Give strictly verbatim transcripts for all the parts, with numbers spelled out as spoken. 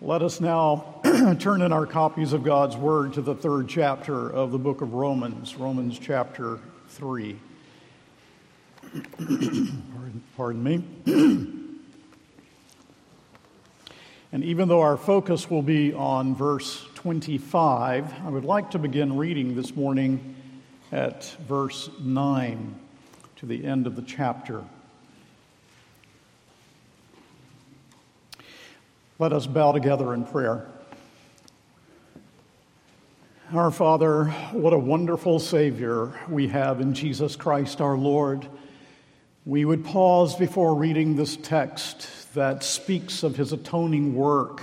Let us now turn in our copies of God's Word to the third chapter of the book of Romans, Romans chapter three. pardon, pardon me. And even though our focus will be on verse twenty-five, I would like to begin reading this morning at verse nine to the end of the chapter. Let us bow together in prayer. Our Father, what a wonderful Savior we have in Jesus Christ our Lord. We would pause before reading this text that speaks of his atoning work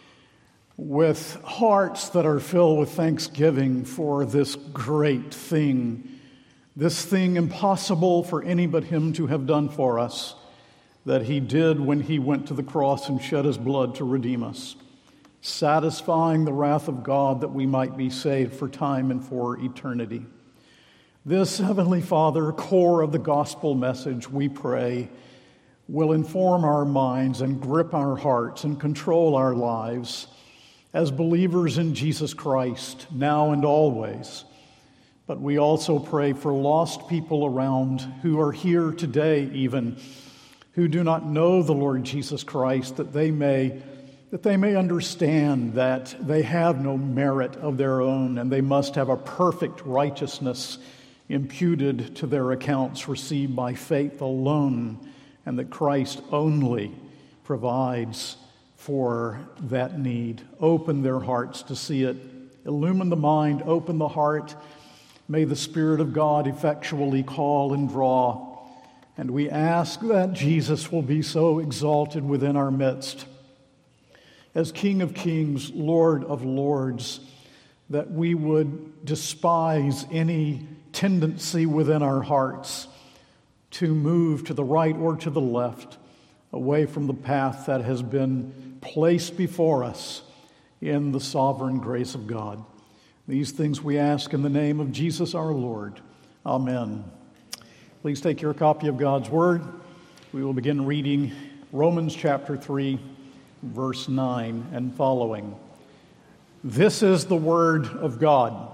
with hearts that are filled with thanksgiving for this great thing, this thing impossible for any but him to have done for us, that he did when he went to the cross and shed his blood to redeem us, satisfying the wrath of God that we might be saved for time and for eternity. This, Heavenly Father, core of the gospel message, we pray, will inform our minds and grip our hearts and control our lives as believers in Jesus Christ, now and always. But we also pray for lost people around who are here today even, who do not know the Lord Jesus Christ, that they may that they may understand that they have no merit of their own and they must have a perfect righteousness imputed to their accounts received by faith alone, and that Christ only provides for that need. Open their hearts to see it. Illumine the mind, open the heart. May the Spirit of God effectually call and draw. And we ask that Jesus will be so exalted within our midst as King of Kings, Lord of Lords, that we would despise any tendency within our hearts to move to the right or to the left, away from the path that has been placed before us in the sovereign grace of God. These things we ask in the name of Jesus our Lord. Amen. Please take your copy of God's Word. We will begin reading Romans chapter three, verse nine and following. This is the Word of God.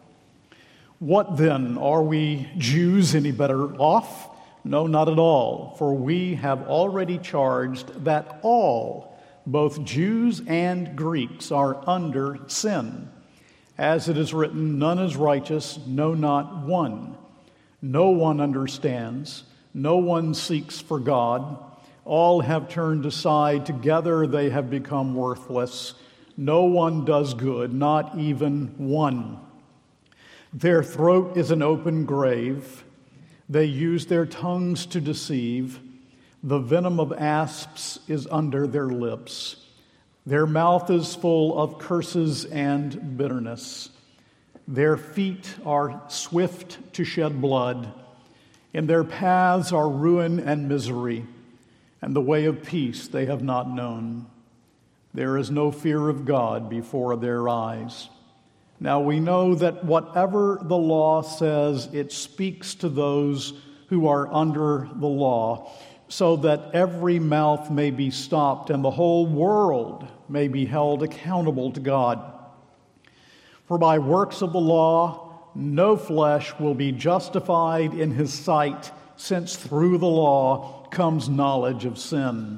What then? Are we Jews any better off? No, not at all. For we have already charged that all, both Jews and Greeks, are under sin. As it is written, none is righteous, no, not one. No one understands. No one seeks for God. All have turned aside. Together they have become worthless. No one does good, not even one. Their throat is an open grave. They use their tongues to deceive. The venom of asps is under their lips. Their mouth is full of curses and bitterness. Their feet are swift to shed blood. In their paths are ruin and misery, and the way of peace they have not known. There is no fear of God before their eyes. Now we know that whatever the law says, it speaks to those who are under the law, so that every mouth may be stopped and the whole world may be held accountable to God. For by works of the law, no flesh will be justified in his sight, since through the law comes knowledge of sin.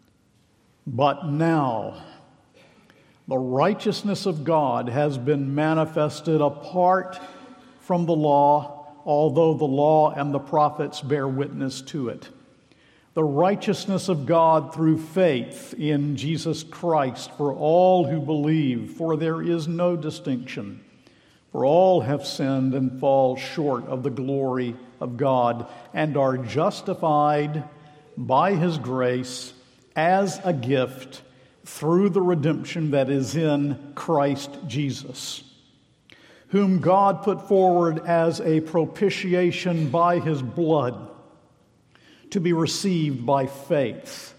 But now, the righteousness of God has been manifested apart from the law, although the law and the prophets bear witness to it. The righteousness of God through faith in Jesus Christ for all who believe, for there is no distinction. For all have sinned and fall short of the glory of God, and are justified by his grace as a gift through the redemption that is in Christ Jesus, whom God put forward as a propitiation by his blood, to be received by faith.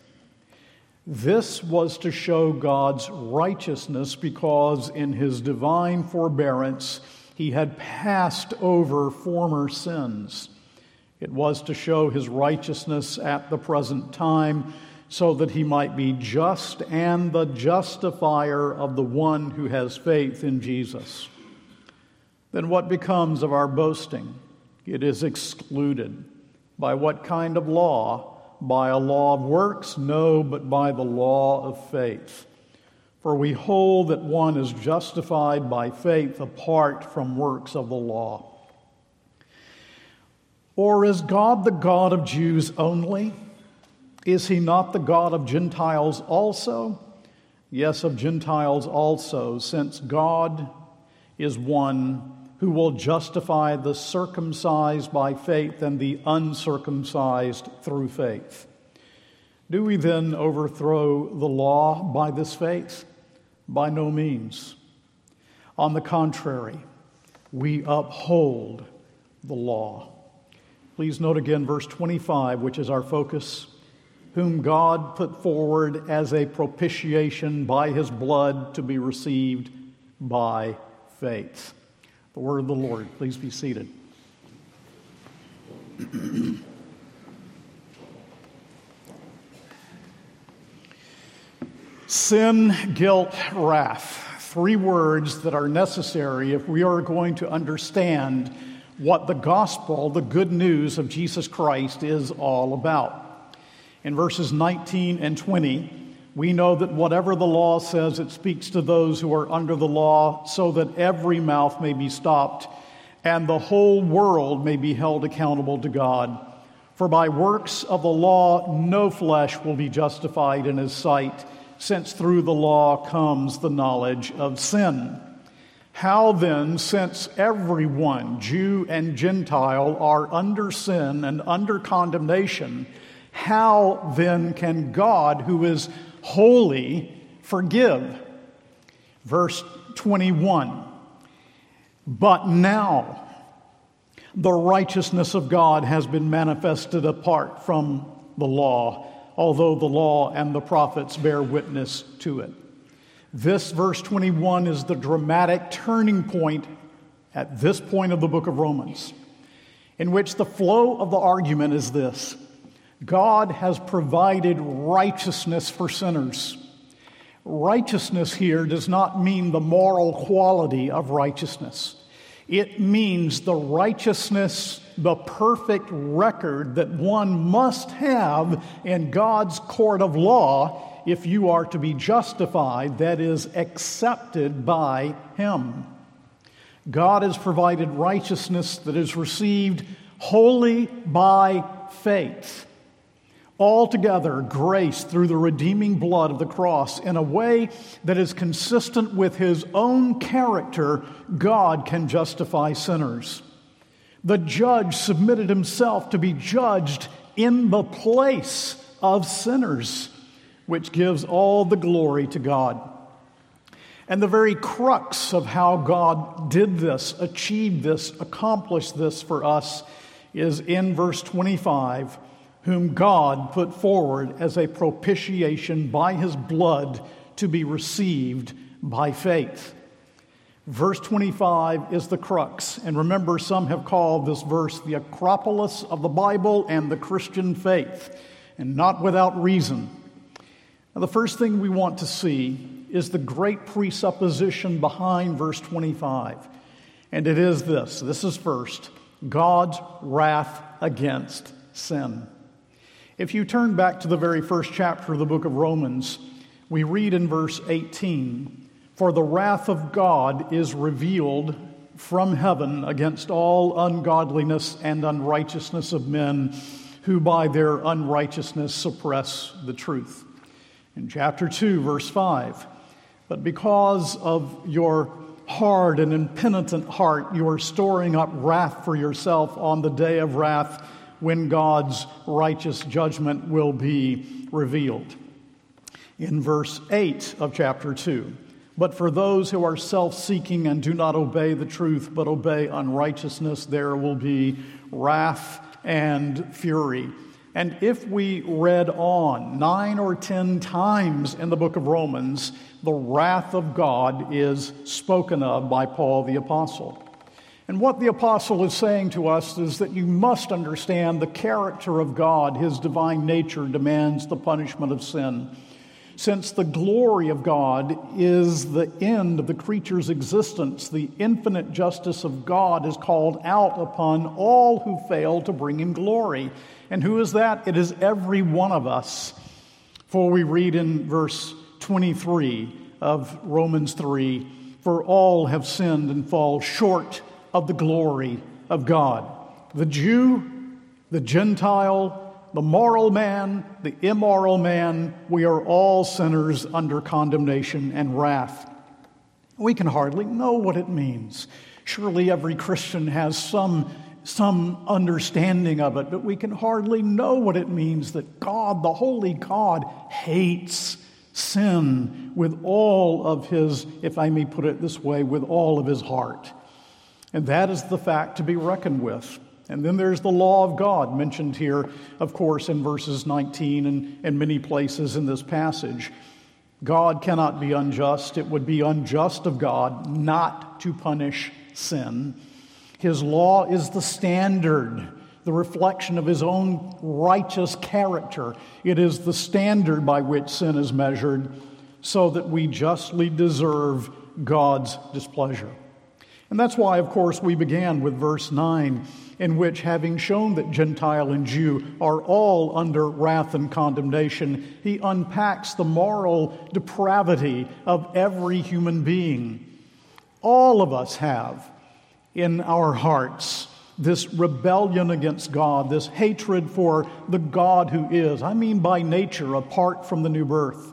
This was to show God's righteousness, because in his divine forbearance he had passed over former sins. It was to show his righteousness at the present time, so that he might be just and the justifier of the one who has faith in Jesus. Then what becomes of our boasting? It is excluded. By what kind of law? By a law of works? No, but by the law of faith. For we hold that one is justified by faith apart from works of the law. Or is God the God of Jews only? Is he not the God of Gentiles also? Yes, of Gentiles also, since God is one who will justify the circumcised by faith and the uncircumcised through faith. Do we then overthrow the law by this faith? By no means. On the contrary, we uphold the law. Please note again verse twenty-five, which is our focus. Whom God put forward as a propitiation by his blood to be received by faith. The word of the Lord. Please be seated. Sin, guilt, wrath. Three words that are necessary if we are going to understand what the gospel, the good news of Jesus Christ, is all about. In verses nineteen and twenty, we know that whatever the law says, it speaks to those who are under the law, so that every mouth may be stopped and the whole world may be held accountable to God. For by works of the law, no flesh will be justified in his sight, since through the law comes the knowledge of sin. How then, since everyone, Jew and Gentile, are under sin and under condemnation, how then can God, who is holy, forgive? Verse twenty-one. But now the righteousness of God has been manifested apart from the law, although the law and the prophets bear witness to it. This verse twenty-one is the dramatic turning point at this point of the book of Romans, in which the flow of the argument is this: God has provided righteousness for sinners. Righteousness here does not mean the moral quality of righteousness. It means the righteousness, the perfect record that one must have in God's court of law if you are to be justified, that is, accepted by Him. God has provided righteousness that is received wholly by faith. Altogether, grace through the redeeming blood of the cross in a way that is consistent with His own character, God can justify sinners. The judge submitted himself to be judged in the place of sinners, which gives all the glory to God. And the very crux of how God did this, achieved this, accomplished this for us is in verse twenty-five, whom God put forward as a propitiation by His blood to be received by faith. Verse twenty-five is the crux. And remember, some have called this verse the Acropolis of the Bible and the Christian faith, and not without reason. Now, the first thing we want to see is the great presupposition behind verse twenty-five. And it is this. This is first, God's wrath against sin. If you turn back to the very first chapter of the book of Romans, we read in verse eighteen, "For the wrath of God is revealed from heaven against all ungodliness and unrighteousness of men who by their unrighteousness suppress the truth." In chapter two, verse five, "But because of your hard and impenitent heart, you are storing up wrath for yourself on the day of wrath, when God's righteous judgment will be revealed." In verse eight of chapter two, "But for those who are self-seeking and do not obey the truth, but obey unrighteousness, there will be wrath and fury." And if we read on nine or ten times in the book of Romans, the wrath of God is spoken of by Paul the Apostle. And what the apostle is saying to us is that you must understand the character of God. His divine nature demands the punishment of sin. Since the glory of God is the end of the creature's existence, the infinite justice of God is called out upon all who fail to bring him glory. And who is that? It is every one of us. For we read in verse twenty-three of Romans three, "For all have sinned and fall short of the glory of God." The Jew, the Gentile, the moral man, the immoral man, we are all sinners under condemnation and wrath. We can hardly know what it means. Surely every Christian has some, some understanding of it, but we can hardly know what it means that God, the holy God, hates sin with all of his, if I may put it this way, with all of his heart. And that is the fact to be reckoned with. And then there's the law of God mentioned here, of course, in verses nineteen and, and many places in this passage. God cannot be unjust. It would be unjust of God not to punish sin. His law is the standard, the reflection of his own righteous character. It is the standard by which sin is measured so that we justly deserve God's displeasure. And that's why, of course, we began with verse nine, in which, having shown that Gentile and Jew are all under wrath and condemnation, he unpacks the moral depravity of every human being. All of us have in our hearts this rebellion against God, this hatred for the God who is, I mean by nature, apart from the new birth.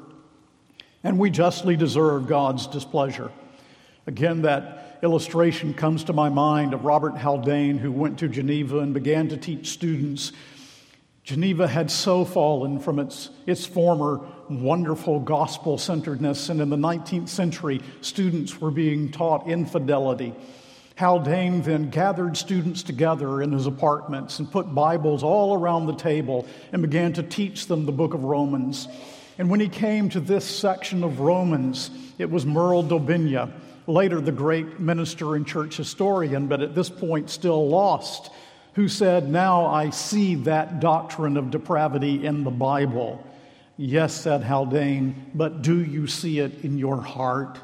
And we justly deserve God's displeasure. Again, that illustration comes to my mind of Robert Haldane, who went to Geneva and began to teach students. Geneva had so fallen from its, its former wonderful gospel-centeredness, and in the nineteenth century, students were being taught infidelity. Haldane then gathered students together in his apartments and put Bibles all around the table and began to teach them the book of Romans. And when he came to this section of Romans, it was Merle Daubigne, later the great minister and church historian, but at this point still lost, who said, "Now I see that doctrine of depravity in the Bible." "Yes," said Haldane, "but do you see it in your heart?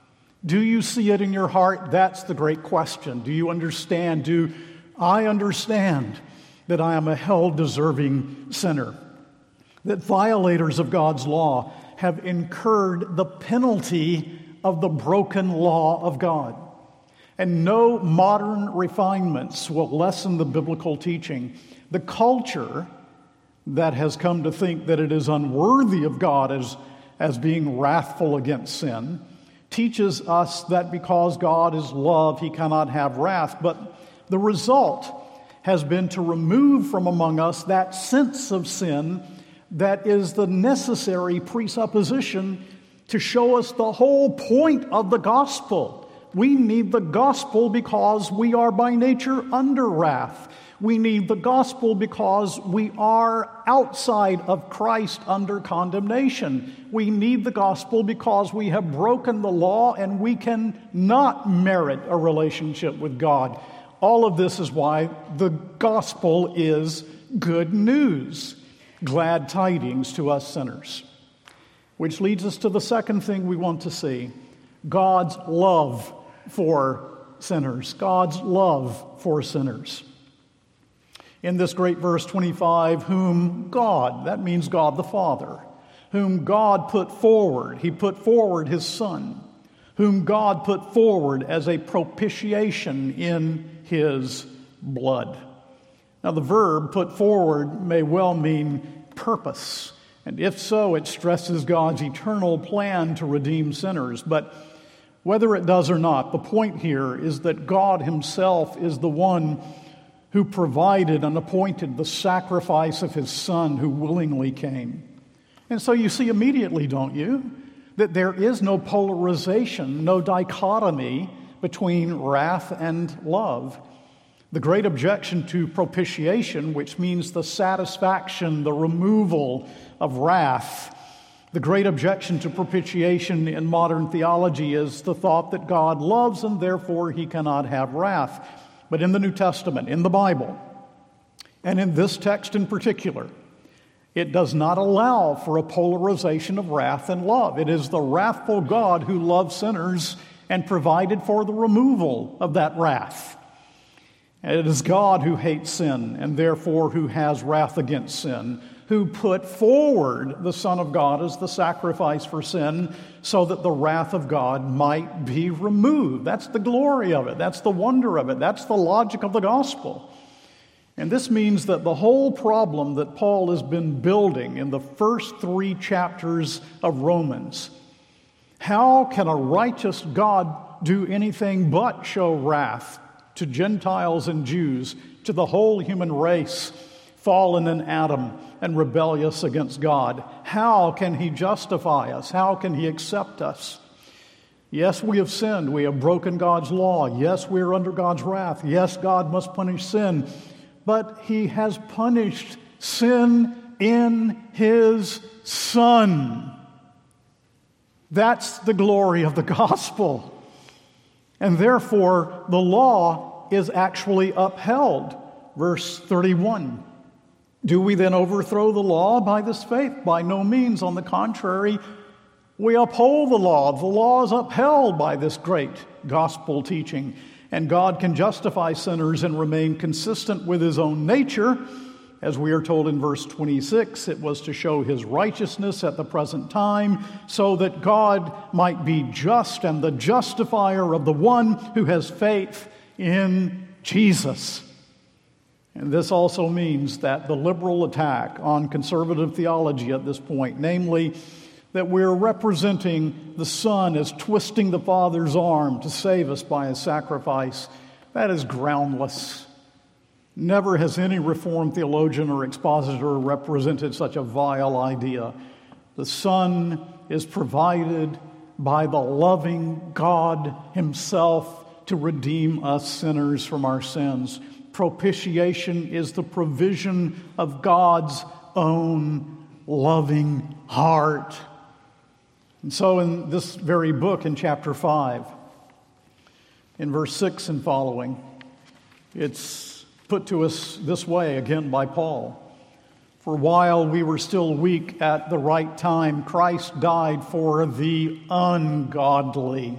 Do you see it in your heart? That's the great question. Do you understand? Do I understand that I am a hell-deserving sinner? That violators of God's law have incurred the penalty of the broken law of God. And no modern refinements will lessen the biblical teaching. The culture that has come to think that it is unworthy of God as, as being wrathful against sin teaches us that because God is love, he cannot have wrath. But the result has been to remove from among us that sense of sin that is the necessary presupposition to show us the whole point of the gospel. We need the gospel because we are by nature under wrath. We need the gospel because we are outside of Christ under condemnation. We need the gospel because we have broken the law and we can not merit a relationship with God. All of this is why the gospel is good news, glad tidings to us sinners. Which leads us to the second thing we want to see, God's love for sinners. God's love for sinners. In this great verse twenty-five, whom God, that means God the Father, whom God put forward, he put forward his Son, whom God put forward as a propitiation in his blood. Now the verb put forward may well mean purpose. And if so, it stresses God's eternal plan to redeem sinners. But whether it does or not, the point here is that God himself is the one who provided and appointed the sacrifice of his Son who willingly came. And so you see immediately, don't you, that there is no polarization, no dichotomy between wrath and love. The great objection to propitiation, which means the satisfaction, the removal of wrath, the great objection to propitiation in modern theology is the thought that God loves and therefore he cannot have wrath. but in the New Testament, in the Bible, and in this text in particular, it does not allow for a polarization of wrath and love. It is the wrathful God who loves sinners and provided for the removal of that wrath. And it is God who hates sin and therefore who has wrath against sin, who put forward the Son of God as the sacrifice for sin so that the wrath of God might be removed. That's the glory of it. That's the wonder of it. That's the logic of the gospel. And this means that the whole problem that Paul has been building in the first three chapters of Romans, how can a righteous God do anything but show wrath to Gentiles and Jews, to the whole human race, fallen in Adam and rebellious against God? How can he justify us? How can he accept us? Yes, we have sinned. We have broken God's law. Yes, we are under God's wrath. Yes, God must punish sin. But he has punished sin in his Son. That's the glory of the gospel. And therefore, the law is actually upheld. Verse thirty-one. Do we then overthrow the law by this faith? By no means. On the contrary, we uphold the law. The law is upheld by this great gospel teaching. And God can justify sinners and remain consistent with his own nature. As we are told in verse twenty-six, it was to show his righteousness at the present time, so that God might be just and the justifier of the one who has faith in Jesus. And this also means that the liberal attack on conservative theology at this point, namely that we're representing the Son as twisting the Father's arm to save us by his sacrifice, that is groundless. Never has any Reformed theologian or expositor represented such a vile idea. The Son is provided by the loving God himself to redeem us sinners from our sins. Propitiation is the provision of God's own loving heart. And so in this very book, in chapter five, in verse six and following, it's put to us this way again by Paul. For while we were still weak at the right time, Christ died for the ungodly.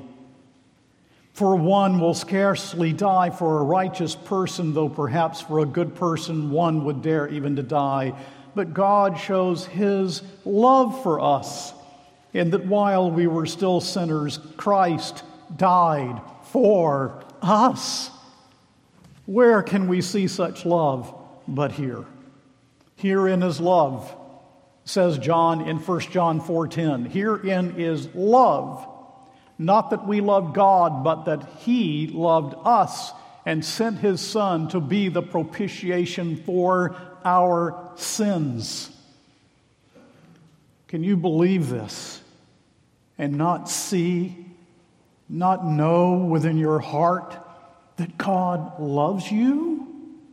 For one will scarcely die for a righteous person, though perhaps for a good person one would dare even to die. But God shows his love for us, in that while we were still sinners, Christ died for us. Where can we see such love but here? Herein is love, says John in First John four ten. Herein is love, not that we loved God, but that he loved us and sent his Son to be the propitiation for our sins. Can you believe this and not see, not know within your heart that God loves you?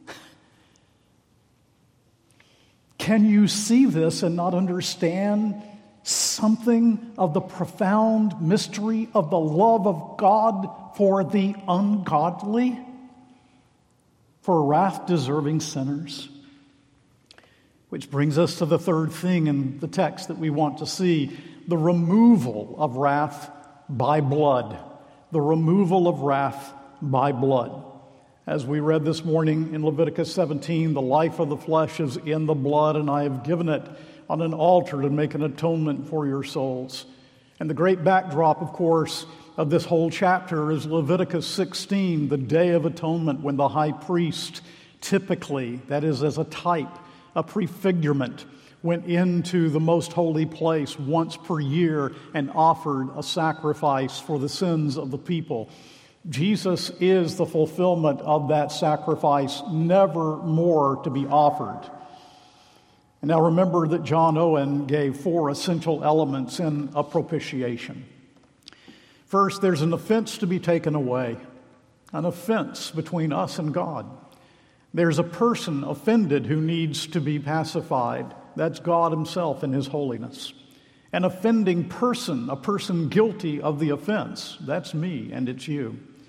Can you see this and not understand something of the profound mystery of the love of God for the ungodly, for wrath-deserving sinners? Which brings us to the third thing in the text that we want to see, the removal of wrath by blood. The removal of wrath by blood. As we read this morning in Leviticus seventeen, the life of the flesh is in the blood, and I have given it on an altar to make an atonement for your souls. And the great backdrop, of course, of this whole chapter is Leviticus sixteen, the Day of Atonement, when the high priest typically, that is as a type, a prefigurement, went into the most holy place once per year and offered a sacrifice for the sins of the people. Jesus is the fulfillment of that sacrifice, never more to be offered. And now remember that John Owen gave four essential elements in a propitiation. First, there's an offense to be taken away, an offense between us and God. There's a person offended who needs to be pacified. That's God himself in his holiness. An offending person, a person guilty of the offense. That's me and it's you.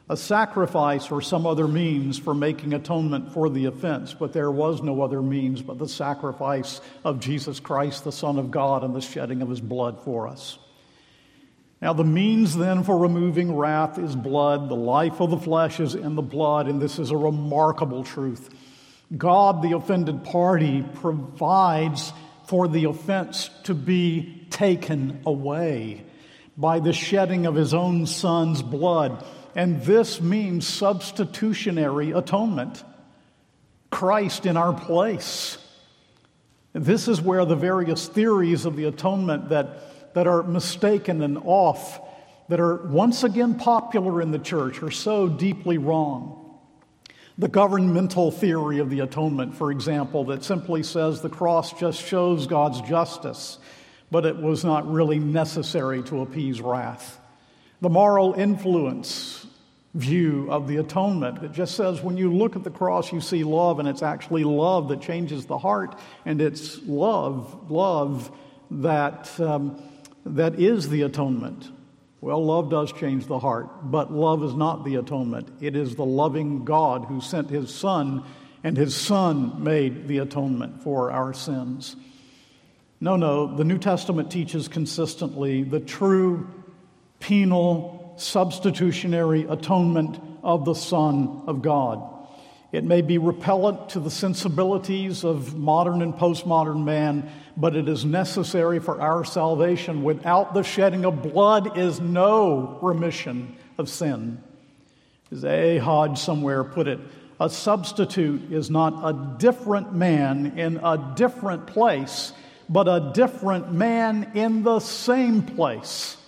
a sacrifice or some other means for making atonement for the offense, but there was no other means but the sacrifice of Jesus Christ, the Son of God, and the shedding of his blood for us. Now, the means then for removing wrath is blood. The life of the flesh is in the blood, and this is a remarkable truth. God, the offended party, provides for the offense to be taken away by the shedding of his own Son's blood. And this means substitutionary atonement. Christ in our place. This is where the various theories of the atonement that, that are mistaken and off, that are once again popular in the church, are so deeply wrong. The governmental theory of the atonement, for example, that simply says the cross just shows God's justice, but it was not really necessary to appease wrath. The moral influence view of the atonement that just says when you look at the cross you see love, and it's actually love that changes the heart, and it's love, love that, um, that is the atonement. Well, love does change the heart, but love is not the atonement. It is the loving God who sent his Son, and his Son made the atonement for our sins. No, no, the New Testament teaches consistently the true penal substitutionary atonement of the Son of God. It may be repellent to the sensibilities of modern and postmodern man, but it is necessary for our salvation. Without the shedding of blood is no remission of sin. As A. Hodge somewhere put it, a substitute is not a different man in a different place, but a different man in the same place.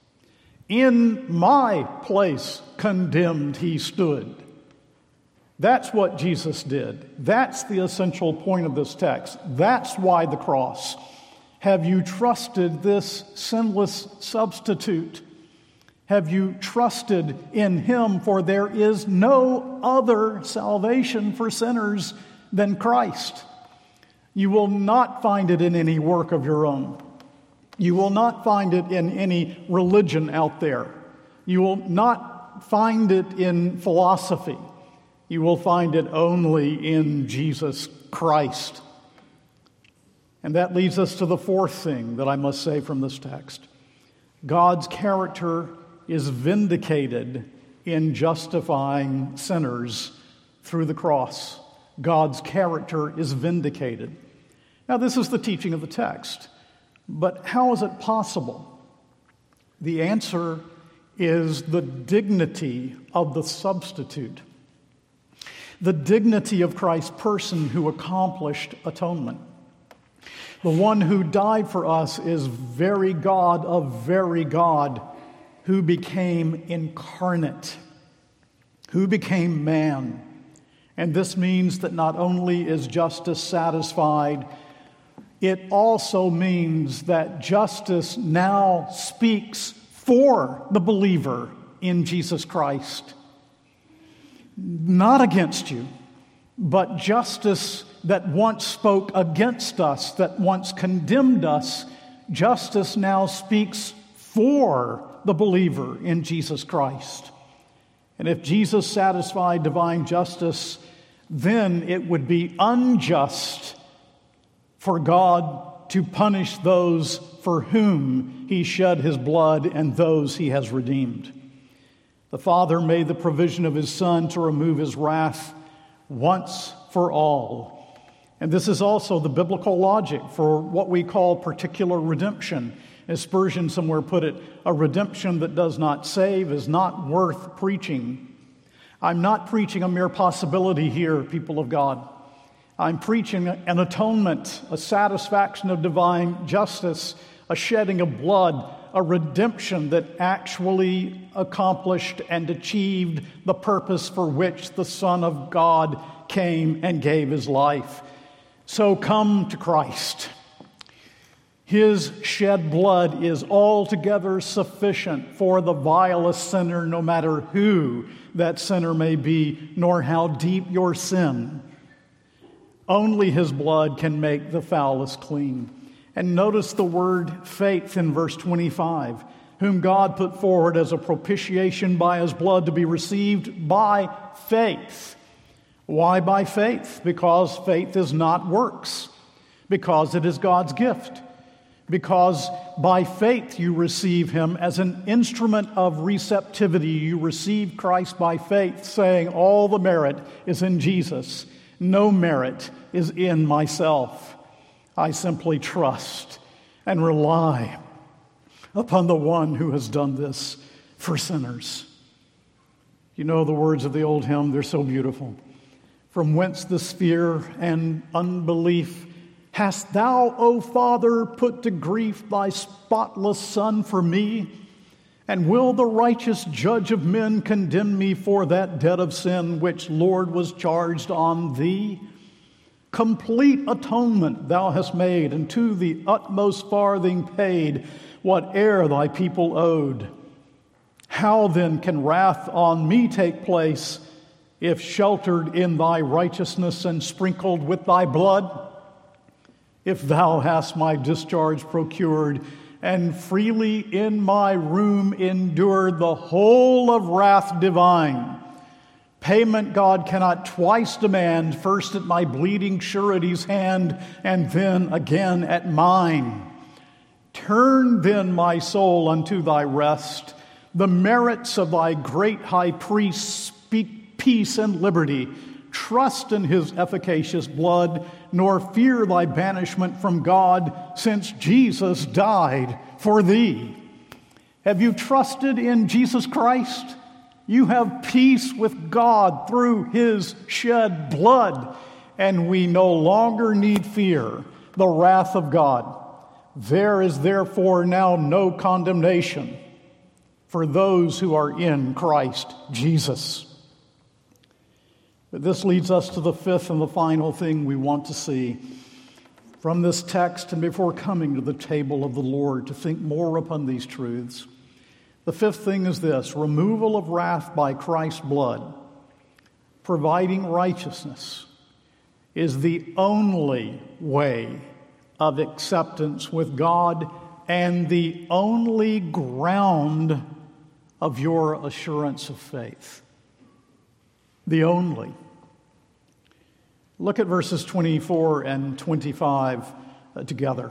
In my place condemned he stood. That's what Jesus did. That's the essential point of this text. That's why the cross. Have you trusted this sinless substitute? Have you trusted in him? For there is no other salvation for sinners than Christ. You will not find it in any work of your own. You will not find it in any religion out there. You will not find it in philosophy. You will find it only in Jesus Christ. And that leads us to the fourth thing that I must say from this text. God's character is vindicated in justifying sinners through the cross. God's character is vindicated. Now, this is the teaching of the text. But how is it possible? The answer is the dignity of the substitute. The dignity of Christ's person who accomplished atonement. The one who died for us is very God of very God, who became incarnate, who became man. And this means that not only is justice satisfied, it also means that justice now speaks for the believer in Jesus Christ. Not against you, but justice that once spoke against us, that once condemned us, justice now speaks for the believer in Jesus Christ. And if Jesus satisfied divine justice, then it would be unjust for God to punish those for whom he shed his blood and those he has redeemed. The Father made the provision of his Son to remove his wrath once for all. And this is also the biblical logic for what we call particular redemption. As Spurgeon somewhere put it, a redemption that does not save is not worth preaching. I'm not preaching a mere possibility here, people of God. I'm preaching an atonement, a satisfaction of divine justice, a shedding of blood, a redemption that actually accomplished and achieved the purpose for which the Son of God came and gave his life. So come to Christ. His shed blood is altogether sufficient for the vilest sinner, no matter who that sinner may be, nor how deep your sin. Only his blood can make the foulest clean. And notice the word faith in verse twenty-five. whom God put forward as a propitiation by his blood to be received by faith. Why by faith? Because faith is not works. Because it is God's gift. Because by faith you receive him as an instrument of receptivity. You receive Christ by faith, saying all the merit is in Jesus. No merit is in myself. I simply trust and rely upon the one who has done this for sinners. You know the words of the old hymn, they're so beautiful. From whence this fear and unbelief? Hast thou, O Father, put to grief thy spotless Son for me? And will the righteous judge of men condemn me for that debt of sin which, Lord, was charged on thee? Complete atonement thou hast made, and to the utmost farthing paid whate'er thy people owed. How then can wrath on me take place, if sheltered in thy righteousness and sprinkled with thy blood? If thou hast my discharge procured, and freely in my room endured the whole of wrath divine, payment God cannot twice demand, first at my bleeding surety's hand, and then again at mine. Turn then my soul unto thy rest. The merits of thy great high priest speak peace and liberty. Trust in his efficacious blood, nor fear thy banishment from God, since Jesus died for thee. Have you trusted in Jesus Christ? You have peace with God through his shed blood, and we no longer need fear the wrath of God. There is therefore now no condemnation for those who are in Christ Jesus. But this leads us to the fifth and the final thing we want to see from this text, and before coming to the table of the Lord to think more upon these truths. The fifth thing is this: removal of wrath by Christ's blood, providing righteousness, is the only way of acceptance with God and the only ground of your assurance of faith. The only. Look at verses twenty-four and twenty-five uh, together.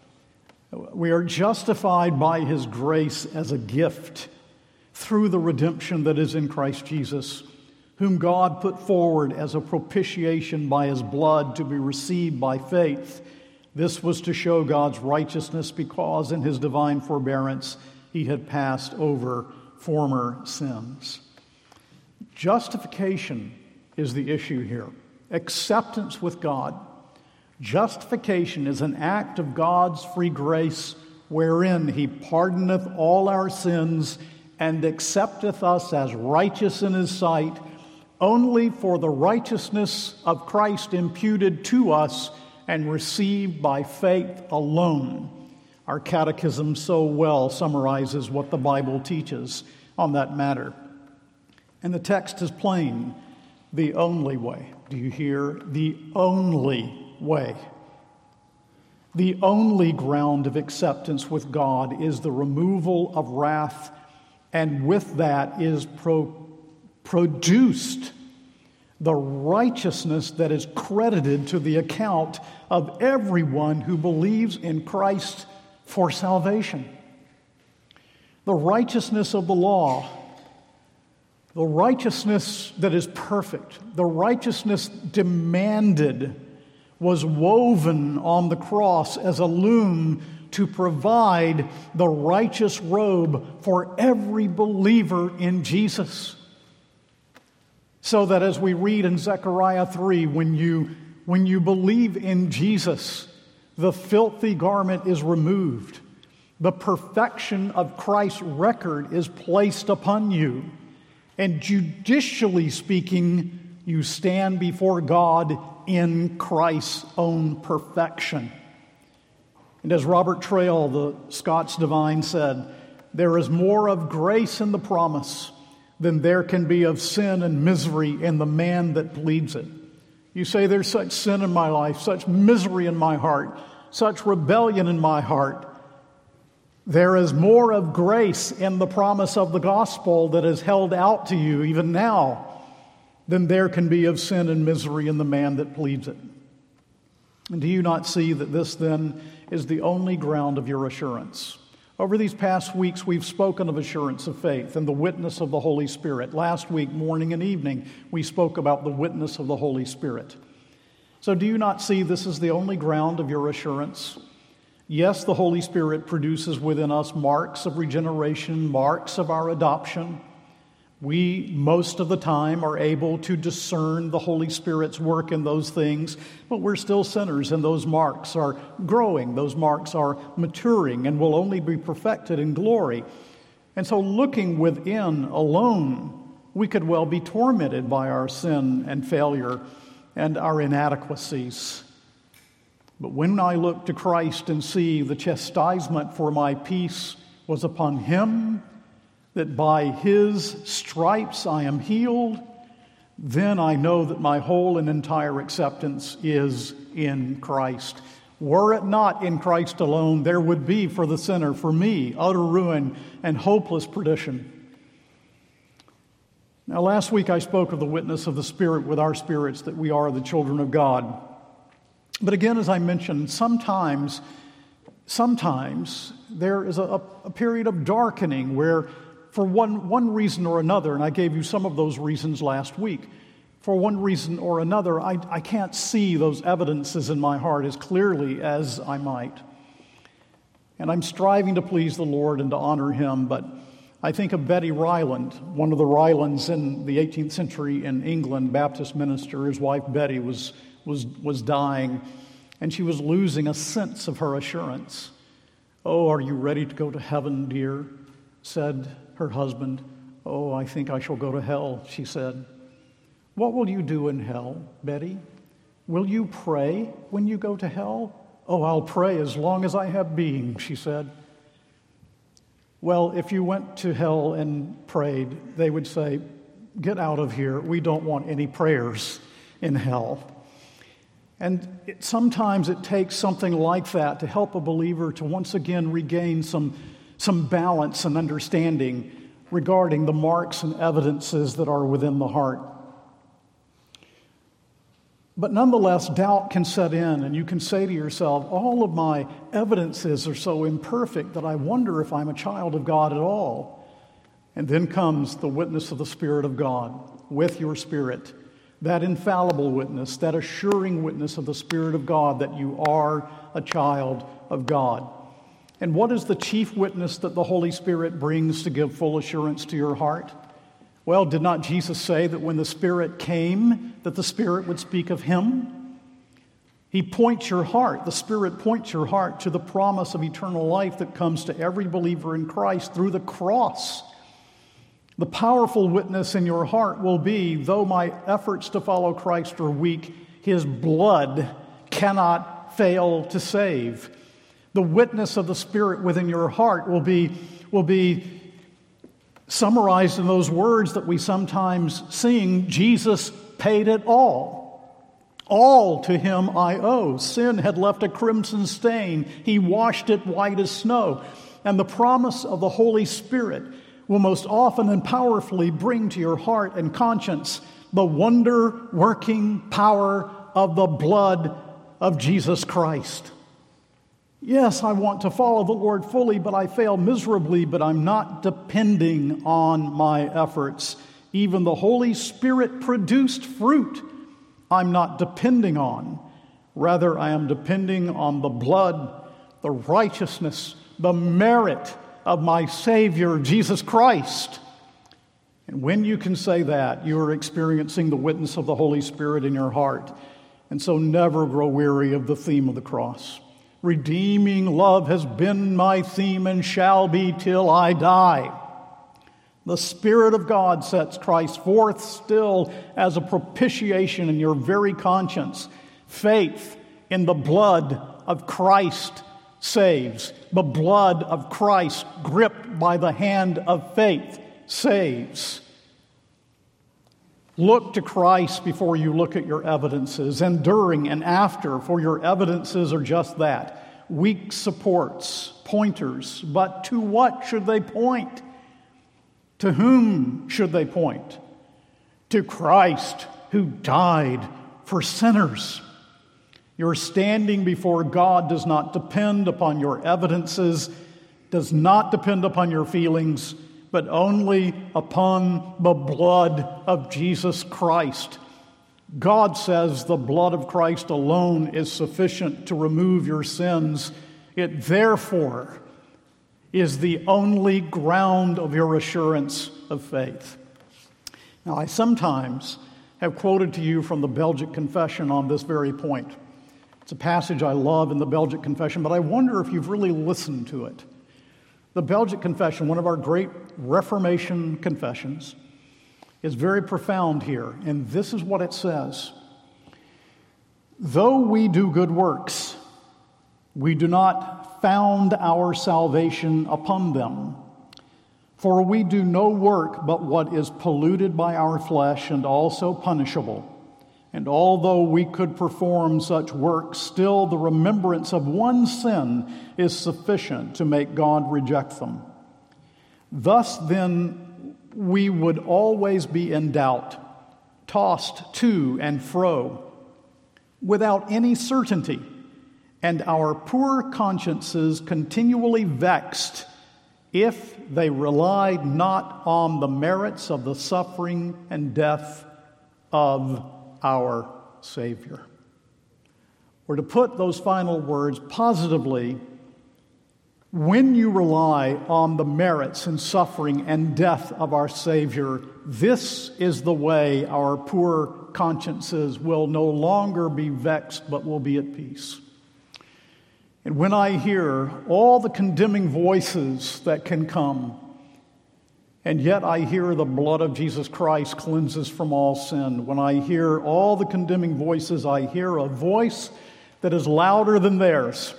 We are justified by his grace as a gift through the redemption that is in Christ Jesus, whom God put forward as a propitiation by his blood to be received by faith. This was to show God's righteousness, because in his divine forbearance he had passed over former sins. Justification is the issue here. Acceptance with God. Justification is an act of God's free grace, wherein he pardoneth all our sins and accepteth us as righteous in his sight, only for the righteousness of Christ imputed to us and received by faith alone. Our catechism so well summarizes what the Bible teaches on that matter. And the text is plain: the only way. Do you hear? The only way. The only ground of acceptance with God is the removal of wrath, and with that is pro- produced the righteousness that is credited to the account of everyone who believes in Christ for salvation. The righteousness of the law, the righteousness that is perfect, the righteousness demanded, was woven on the cross as a loom to provide the righteous robe for every believer in Jesus. So that as we read in Zechariah three, when you, when you believe in Jesus, the filthy garment is removed. The perfection of Christ's record is placed upon you. And judicially speaking, you stand before God in Christ's own perfection. And as Robert Trail, the Scots divine, said, there is more of grace in the promise than there can be of sin and misery in the man that pleads it. You say, there's such sin in my life, such misery in my heart, such rebellion in my heart. There is more of grace in the promise of the gospel that is held out to you even now than there can be of sin and misery in the man that pleads it. And do you not see that this then is the only ground of your assurance? Over these past weeks, we've spoken of assurance of faith and the witness of the Holy Spirit. Last week, morning and evening, we spoke about the witness of the Holy Spirit. So do you not see this is the only ground of your assurance? Yes, the Holy Spirit produces within us marks of regeneration, marks of our adoption. We, most of the time, are able to discern the Holy Spirit's work in those things, but we're still sinners, and those marks are growing. Those marks are maturing and will only be perfected in glory. And so looking within alone, we could well be tormented by our sin and failure and our inadequacies. But when I look to Christ and see the chastisement for my peace was upon him, that by his stripes I am healed, then I know that my whole and entire acceptance is in Christ. Were it not in Christ alone, there would be for the sinner, for me, utter ruin and hopeless perdition. Now, last week I spoke of the witness of the Spirit with our spirits that we are the children of God. But again, as I mentioned, sometimes, sometimes there is a, a period of darkening where for one, one reason or another, and I gave you some of those reasons last week, for one reason or another, I, I can't see those evidences in my heart as clearly as I might. And I'm striving to please the Lord and to honor him, but I think of Betty Ryland, one of the Rylands in the eighteenth century in England, Baptist minister. His wife Betty was, was, was dying, and she was losing a sense of her assurance. "Oh, are you ready to go to heaven, dear?" said her husband. "Oh, I think I shall go to hell," she said. "What will you do in hell, Betty? Will you pray when you go to hell?" "Oh, I'll pray as long as I have being," she said. Well, if you went to hell and prayed, they would say, "Get out of here. We don't want any prayers in hell." And it, sometimes it takes something like that to help a believer to once again regain some some balance and understanding regarding the marks and evidences that are within the heart. But nonetheless, doubt can set in, and you can say to yourself, all of my evidences are so imperfect that I wonder if I'm a child of God at all. And then comes the witness of the Spirit of God with your spirit, that infallible witness, that assuring witness of the Spirit of God that you are a child of God. And what is the chief witness that the Holy Spirit brings to give full assurance to your heart? Well, did not Jesus say that when the Spirit came, that the Spirit would speak of him? He points your heart, the Spirit points your heart to the promise of eternal life that comes to every believer in Christ through the cross. The powerful witness in your heart will be, though my efforts to follow Christ are weak, his blood cannot fail to save. The witness of the Spirit within your heart will be, will be summarized in those words that we sometimes sing, Jesus paid it all. All to him I owe. Sin had left a crimson stain. He washed it white as snow. And the promise of the Holy Spirit will most often and powerfully bring to your heart and conscience the wonder-working power of the blood of Jesus Christ. Yes, I want to follow the Lord fully, but I fail miserably, but I'm not depending on my efforts. Even the Holy Spirit produced fruit I'm not depending on. Rather, I am depending on the blood, the righteousness, the merit of my Savior, Jesus Christ. And when you can say that, you are experiencing the witness of the Holy Spirit in your heart. And so never grow weary of the theme of the cross. Redeeming love has been my theme and shall be till I die. The Spirit of God sets Christ forth still as a propitiation in your very conscience. Faith in the blood of Christ saves. The blood of Christ, gripped by the hand of faith, saves. Look to Christ before you look at your evidences, and during and after, for your evidences are just that, weak supports, pointers, but to what should they point? To whom should they point? To Christ, who died for sinners. Your standing before God does not depend upon your evidences, does not depend upon your feelings, but only upon the blood of Jesus Christ. God says the blood of Christ alone is sufficient to remove your sins. It therefore is the only ground of your assurance of faith. Now, I sometimes have quoted to you from the Belgic Confession on this very point. It's a passage I love in the Belgic Confession, but I wonder if you've really listened to it. The Belgic Confession, one of our great Reformation confessions, is very profound here, and this is what it says. Though we do good works, we do not found our salvation upon them. For we do no work but what is polluted by our flesh and also punishable. And although we could perform such works, still the remembrance of one sin is sufficient to make God reject them. Thus then, we would always be in doubt, tossed to and fro, without any certainty, and our poor consciences continually vexed, if they relied not on the merits of the suffering and death of our Savior. Or to put those final words positively, when you rely on the merits and suffering and death of our Savior, this is the way our poor consciences will no longer be vexed, but will be at peace. And when I hear all the condemning voices that can come, and yet I hear the blood of Jesus Christ cleanses from all sin, when I hear all the condemning voices, I hear a voice that is louder than theirs,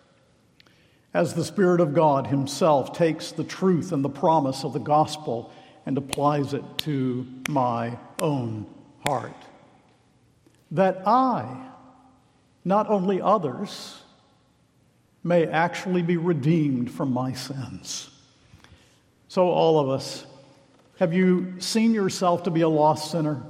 as the Spirit of God Himself takes the truth and the promise of the gospel and applies it to my own heart. That I, not only others, may actually be redeemed from my sins. So all of us, have you seen yourself to be a lost sinner?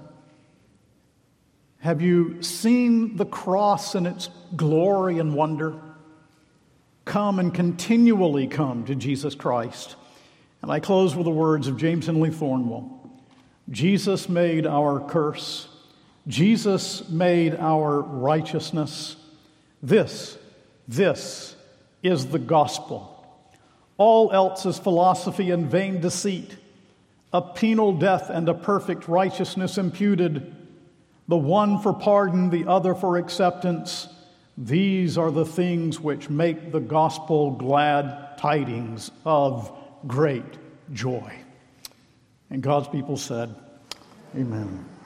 Have you seen the cross and its glory and wonder? Come and continually come to Jesus Christ. And I close with the words of James Henley Thornwell. Jesus made our curse. Jesus made our righteousness. This, this is the gospel. All else is philosophy and vain deceit, a penal death and a perfect righteousness imputed, the one for pardon, the other for acceptance. These are the things which make the gospel glad tidings of great joy. And God's people said, amen.